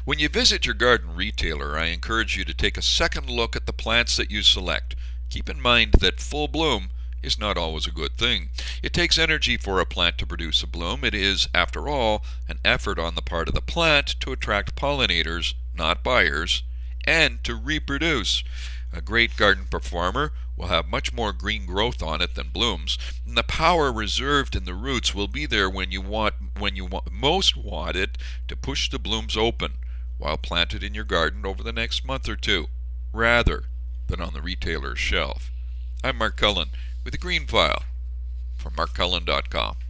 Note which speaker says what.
Speaker 1: When you visit your garden retailer, I encourage you to take a second look at the plants that you select. Keep in mind that full bloom is not always a good thing. It takes energy for a plant to produce a bloom. It is, after all, an effort on the part of the plant to attract pollinators, not buyers, and to reproduce. A great garden performer will have much more green growth on it than blooms, and the power reserved in the roots will be there when you most want it to push the blooms open while planted in your garden over the next month or two, rather than on the retailer's shelf. I'm Mark Cullen with the Green File from markcullen.com.